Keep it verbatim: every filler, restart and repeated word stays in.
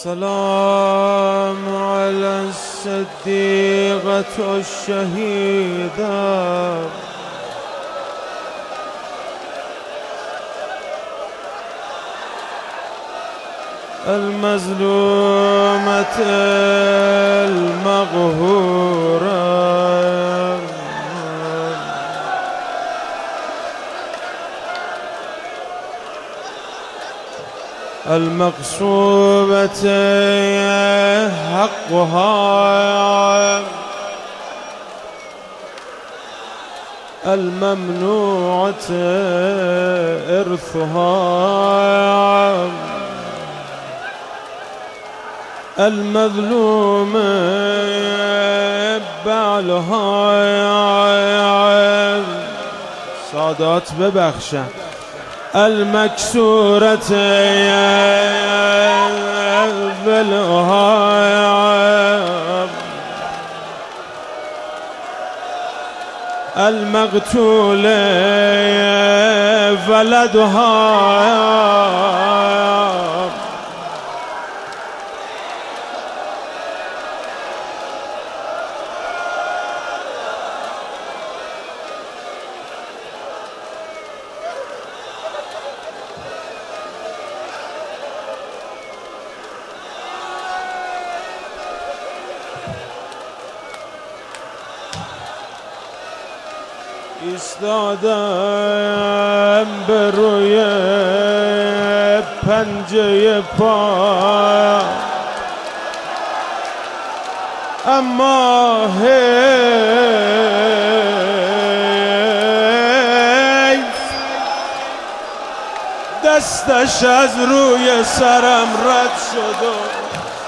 السلام على الصديقة الشهيدة المظلومة المغهورة المغصوبة حقها الممنوعة إرثها المظلوم بعلها سادات ببخشن المكسورة ذلها المقتول ولدها ایستادم به روی پنجه پا اما حیف دستش از روی سرم رد شد و